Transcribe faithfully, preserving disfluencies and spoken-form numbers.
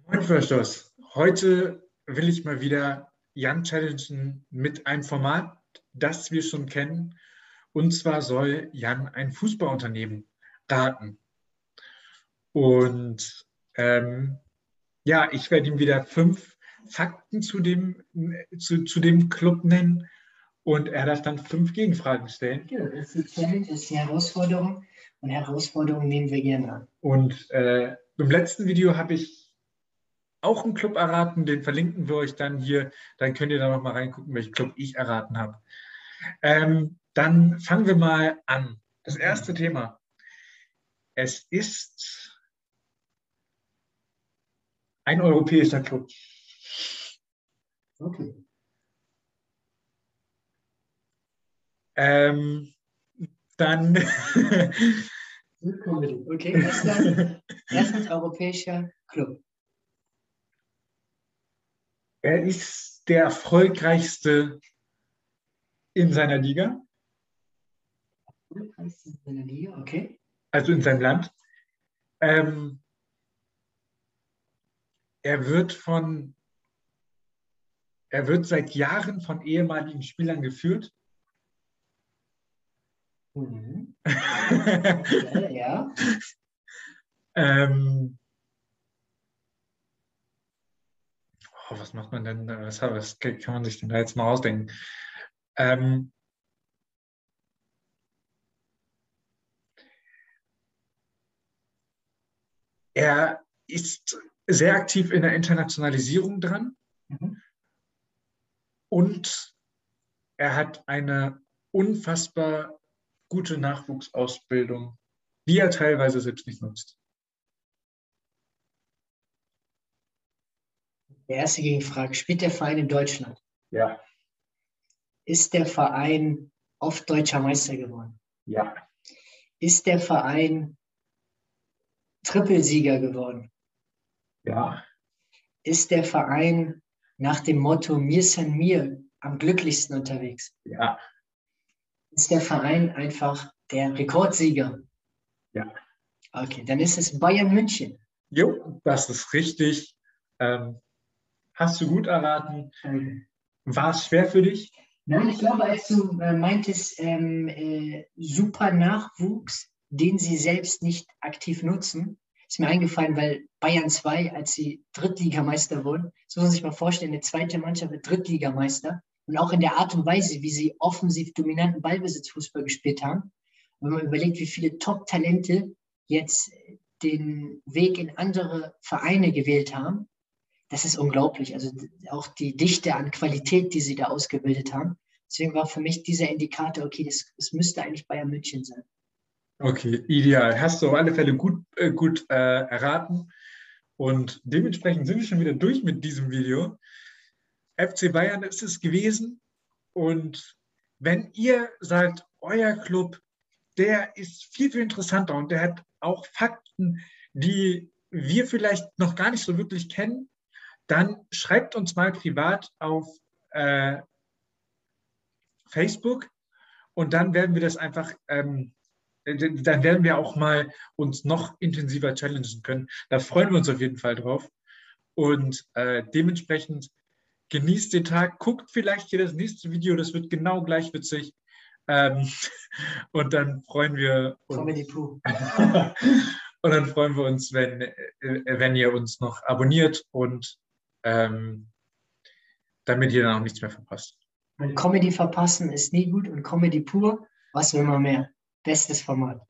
Moin Verstoß. Heute will ich mal wieder Jan challengen mit einem Format, das wir schon kennen. Und zwar soll Jan ein Fußballunternehmen raten. Und ähm, ja, ich werde ihm wieder fünf Fakten zu dem, zu, zu dem Club nennen und er darf dann fünf Gegenfragen stellen. Ja, das ist die Challenge, das ist die Herausforderung und Herausforderungen nehmen wir gerne an. Und äh, im letzten Video habe ich auch einen Club erraten, den verlinken wir euch dann hier. Dann könnt ihr da noch mal reingucken, welchen Club ich erraten habe. Ähm, dann fangen wir mal an. Das erste Thema. Es ist ein europäischer Club. Okay. Ähm, dann. Okay, erster, erstens europäischer Club. Er ist der erfolgreichste in seiner Liga. Erfolgreichste in seiner Liga, okay. Also in seinem Land. Ähm, er wird von, er wird seit Jahren von ehemaligen Spielern geführt. Mhm. Ja, ja. ähm, oh, was macht man denn? Was, was kann man sich denn da jetzt mal ausdenken? Ähm, er ist sehr aktiv in der Internationalisierung dran. Mhm. Und er hat eine unfassbar gute Nachwuchsausbildung, die er teilweise selbst nicht nutzt. Die erste Gegenfrage, spielt der Verein in Deutschland? Ja. Ist der Verein oft deutscher Meister geworden? Ja. Ist der Verein Trippelsieger geworden? Ja. Ist der Verein nach dem Motto Mir san mir am glücklichsten unterwegs? Ja. Ist der Verein einfach der Rekordsieger? Ja. Okay, dann ist es Bayern München. Jo, das ist richtig. Ähm, hast du gut erraten. Okay. War es schwer für dich? Nein, ich glaube, als du äh, meintest, ähm, äh, super Nachwuchs, den sie selbst nicht aktiv nutzen, ist mir eingefallen, weil Bayern zwei, als sie Drittligameister wurden, das muss man sich mal vorstellen, eine zweite Mannschaft wird Drittligameister und auch in der Art und Weise, wie sie offensiv dominanten Ballbesitzfußball gespielt haben. Wenn man überlegt, wie viele Top-Talente jetzt den Weg in andere Vereine gewählt haben, das ist unglaublich. Also auch die Dichte an Qualität, die sie da ausgebildet haben. Deswegen war für mich dieser Indikator, okay, das, das müsste eigentlich Bayern München sein. Okay, ideal. Hast du auf alle Fälle gut, äh, gut äh, erraten. Und dementsprechend sind wir schon wieder durch mit diesem Video. F C Bayern ist es gewesen. Und wenn ihr sagt, euer Club, der ist viel, viel interessanter und der hat auch Fakten, die wir vielleicht noch gar nicht so wirklich kennen, dann schreibt uns mal privat auf äh, Facebook und dann werden wir das einfach, ähm, dann werden wir auch mal uns noch intensiver challengen können. Da freuen wir uns auf jeden Fall drauf. Und äh, dementsprechend genießt den Tag, guckt vielleicht hier das nächste Video, das wird genau gleich witzig. Ähm, und dann freuen wir uns. Comedy Poo. Und dann freuen wir uns, wenn, äh, wenn ihr uns noch abonniert und ähm, damit ihr dann auch nichts mehr verpasst. Und Comedy verpassen ist nie gut und Comedy pur, was will man mehr? Bestes Format.